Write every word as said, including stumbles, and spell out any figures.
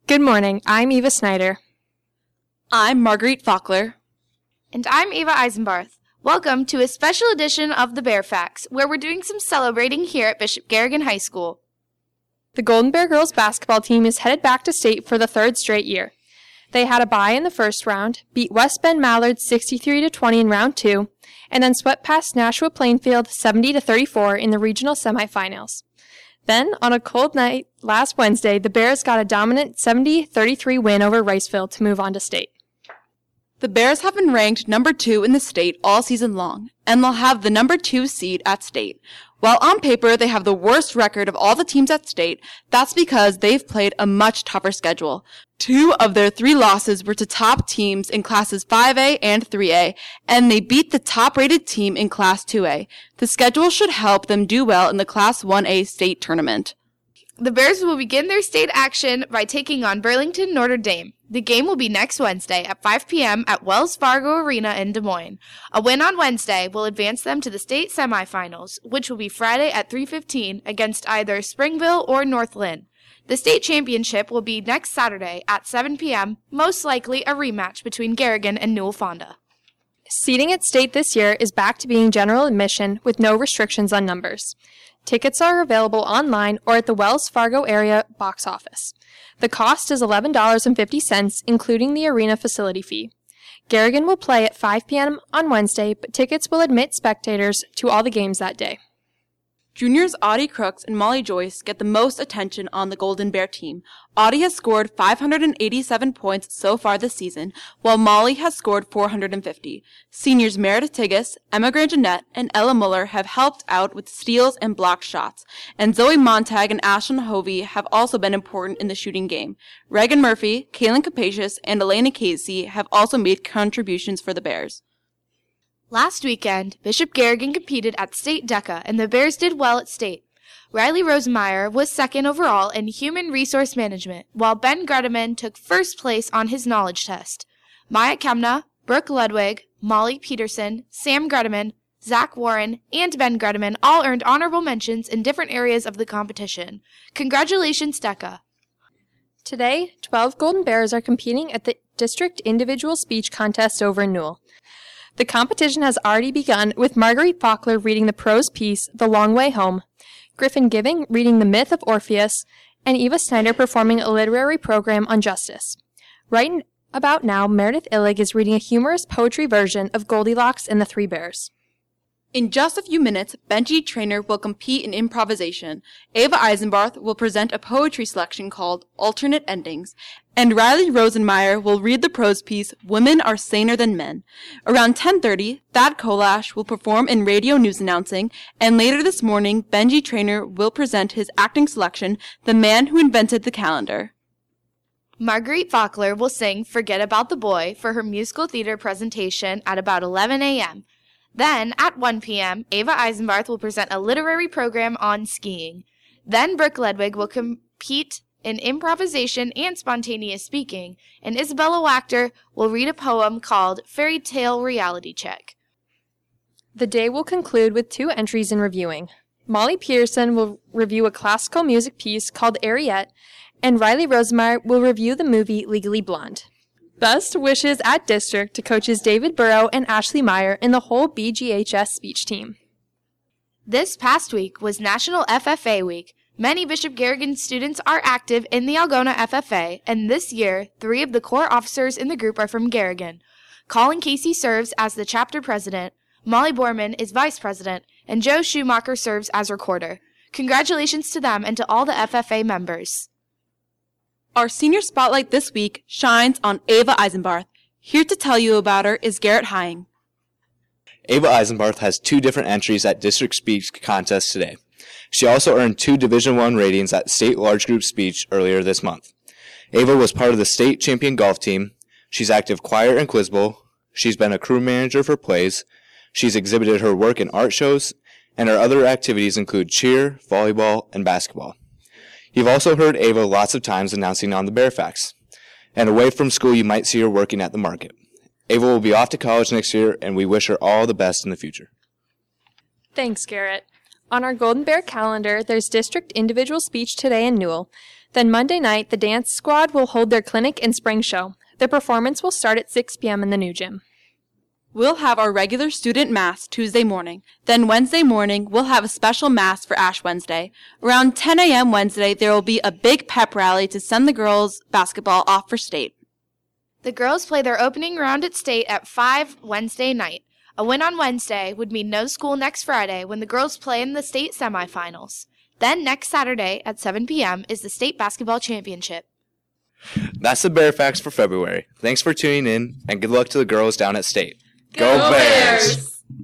Good morning. I'm Eva Snyder. I'm Marguerite Faulkner. And I'm Ava Eisenbarth. Welcome to a special edition of the Bear Facts, where we're doing some celebrating here at Bishop Garrigan High School. The Golden Bear girls basketball team is headed back to state for the third straight year. They had a bye in the first round, beat West Bend Mallard sixty-three to twenty in round two, and then swept past Nashua Plainfield seventy to thirty-four in the regional semifinals. Then, on a cold night last Wednesday, the Bears got a dominant seventy thirty-three win over Riceville to move on to state. The Bears have been ranked number two in the state all season long, and they'll have the number two seed at state. While on paper they have the worst record of all the teams at state, that's because they've played a much tougher schedule. Two of their three losses were to top teams in classes five A and three A, and they beat the top-rated team in class two A. The schedule should help them do well in the class one A state tournament. The Bears will begin their state action by taking on Burlington Notre Dame. The game will be next Wednesday at five p.m. at Wells Fargo Arena in Des Moines. A win on Wednesday will advance them to the state semifinals, which will be Friday at three fifteen against either Springville or North Lynn. The state championship will be next Saturday at seven p.m., most likely a rematch between Garrigan and Newell Fonda. Seating at state this year is back to being general admission with no restrictions on numbers. Tickets are available online or at the Wells Fargo area box office. The cost is eleven dollars and fifty cents, including the arena facility fee. Garrigan will play at five p.m. on Wednesday, but tickets will admit spectators to all the games that day. Juniors Audie Crooks and Molly Joyce get the most attention on the Golden Bear team. Audie has scored five hundred eighty-seven points so far this season, while Molly has scored four hundred fifty. Seniors Meredith Tigas, Emma Grangenet, and Ella Muller have helped out with steals and blocked shots, and Zoe Montag and Ashlyn Hovey have also been important in the shooting game. Reagan Murphy, Kaylin Capacious, and Elena Casey have also made contributions for the Bears. Last weekend, Bishop Garrigan competed at State DECA, and the Bears did well at state. Riley Rosemeyer was second overall in Human Resource Management, while Ben Grudeman took first place on his knowledge test. Maya Kemna, Brooke Ludwig, Molly Peterson, Sam Grudeman, Zach Warren, and Ben Grudeman all earned honorable mentions in different areas of the competition. Congratulations, DECA. Today, twelve Golden Bears are competing at the District Individual Speech Contest over in Newell. The competition has already begun with Marguerite Faulkner reading the prose piece, The Long Way Home, Griffin Giving reading The Myth of Orpheus, and Eva Snyder performing a literary program on justice. Right about now, Meredith Illig is reading a humorous poetry version of Goldilocks and the Three Bears. In just a few minutes, Benji Traynor will compete in improvisation. Ava Eisenbarth will present a poetry selection called Alternate Endings, and Riley Rosenmeyer will read the prose piece, Women Are Saner Than Men. Around ten thirty, Thad Kolash will perform in radio news announcing, and later this morning, Benji Traynor will present his acting selection, The Man Who Invented the Calendar. Marguerite Faulkner will sing Forget About the Boy for her musical theater presentation at about eleven a.m. Then, at one p.m., Ava Eisenbarth will present a literary program on skiing. Then Brooke Ludwig will compete in improvisation and spontaneous speaking, and Isabella Wachter will read a poem called Fairy Tale Reality Check. The day will conclude with two entries in reviewing. Molly Peterson will review a classical music piece called Ariette, and Riley Rosemeyer will review the movie Legally Blonde. Best wishes at District to coaches David Burrow and Ashley Meyer and the whole B G H S speech team. This past week was National F F A Week. Many Bishop Garrigan students are active in the Algona F F A, and this year, three of the core officers in the group are from Garrigan. Colin Casey serves as the chapter president, Molly Borman is vice president, and Joe Schumacher serves as recorder. Congratulations to them and to all the F F A members. Our senior spotlight this week shines on Ava Eisenbarth. Here to tell you about her is Garrett Hying. Ava Eisenbarth has two different entries at District Speech Contest today. She also earned two Division I ratings at State Large Group Speech earlier this month. Ava was part of the state champion golf team. She's active choir and quiz bowl. She's been a crew manager for plays. She's exhibited her work in art shows, and her other activities include cheer, volleyball, and basketball. You've also heard Ava lots of times announcing on the Bear Facts. And away from school, you might see her working at the market. Ava will be off to college next year, and we wish her all the best in the future. Thanks, Garrett. On our Golden Bear calendar, there's district individual speech today in Newell. Then Monday night, the dance squad will hold their clinic and spring show. The performance will start at six p.m. in the new gym. We'll have our regular student mass Tuesday morning. Then Wednesday morning, we'll have a special mass for Ash Wednesday. Around ten a.m. Wednesday, there will be a big pep rally to send the girls' basketball off for state. The girls play their opening round at state at five Wednesday night. A win on Wednesday would mean no school next Friday when the girls play in the state semifinals. Then next Saturday at seven p.m. is the state basketball championship. That's the Bear Facts for February. Thanks for tuning in, and good luck to the girls down at state. Go, Go Bears! Bears!